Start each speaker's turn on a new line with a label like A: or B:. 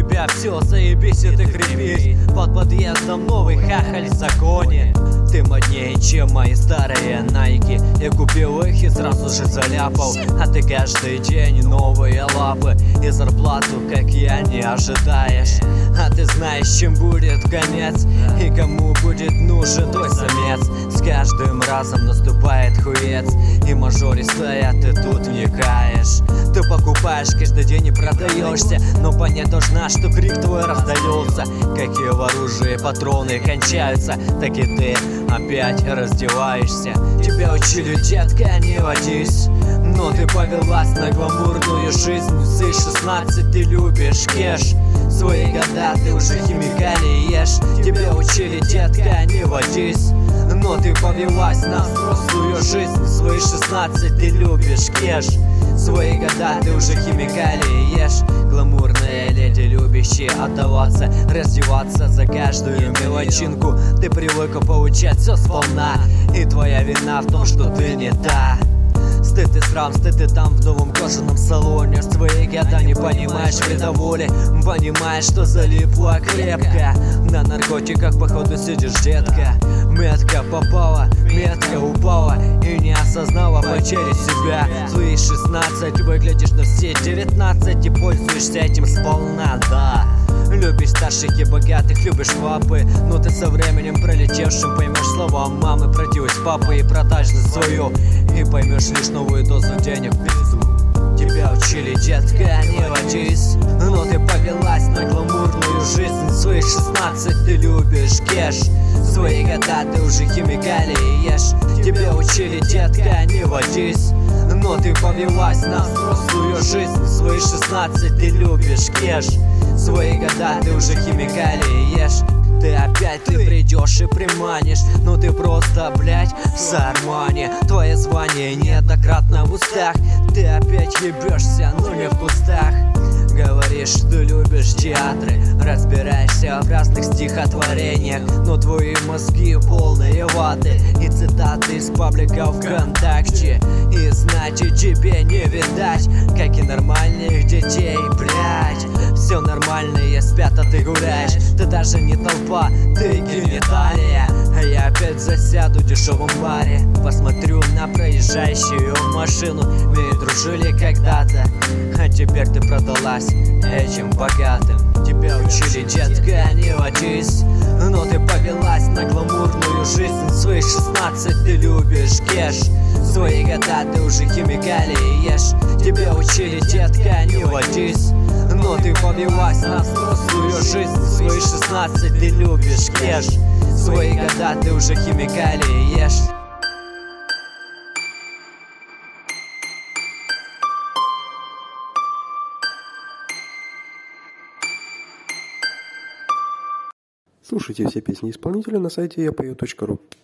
A: тебя все заебись, и ты крепись. Под подъездом новый хахаль в законе. Ты моднее, чем мои старые найки. Я купил их и сразу же заляпал. А ты каждый день новые лапы и зарплату, как я, не ожидаешь. А ты знаешь, чем будет конец и кому будет нужен твой самец. С каждым разом наступает хуец, и мажористая ты тут вникаешь. Ты покупаешь каждый день и продаешься, но понять должна, что крик твой раздается. Какие в оружии патроны кончаются, так и ты опять раздеваешься. Тебя учили, детка, не водись, но ты повелась на гламурную жизнь. В свои 16 ты любишь кеш, в свои года ты уже химикалии ешь. Тебя учили, детка, не водись, но ты повелась на взрослую жизнь. В свои 16 ты любишь кеш, в свои года ты уже химикалии ешь. Гламурные леди, любящие отдаваться, раздеваться за каждую мелочинку. Ты привыкла получать все сполна, и твоя вина в том, что ты не та. Стыд и срам, стыд и там в новом кожаном салоне. В свои года не понимаешь вреда воли, понимаешь, что залипла крепко. На наркотиках походу сидишь, детка. Метка попала, метка упала, и не осознала потери себя. В свои 16 выглядишь на все 19 и пользуешься этим сполна, да. Любишь старших и богатых, любишь папы, но ты со временем пролетевшим поймешь слова мамы, продилась папы и продажность свою, и поймешь лишь новую дозу денег в пизду. Тебя учили, детка, не водись, но ты повелась на гламурную жизнь. В свои 16 ты любишь кеш, в свои года ты уже химикалии ешь. Тебя учили, детка, не водись, но ты повелась на взрослую жизнь. В свои 16 ты любишь кеш, в свои года ты уже химикалии ешь. Ты опять придешь и приманишь, но ты просто, блять, в сармане. Твое звание неоднократно в устах, ты опять ебешься, но не в кустах. Говоришь, что любишь театры, разбираешься в разных стихотворениях, но твои мозги полные ваты и цитаты из паблика ВКонтакте. И значит тебе не видать, как и нормальных детей, блять. Все нормальные спят, а ты гуляешь. Ты даже не толпа, ты гениталия. А я опять засяду в дешевом баре, посмотрю на проезжающую машину. Мы дружили когда-то, а теперь ты продалась этим богатым. Тебя учили, детка, не водись, но ты повелась на гламурную жизнь. В свои 16 ты любишь кеш, в свои года ты уже химикалии ешь. Тебя учили, детка, не водись, но ты повелась на взрослую жизнь. В свои 16 ты любишь кеш, в свои года ты уже химикалии ешь.
B: Слушайте все песни исполнителя на сайте yapeo.ru.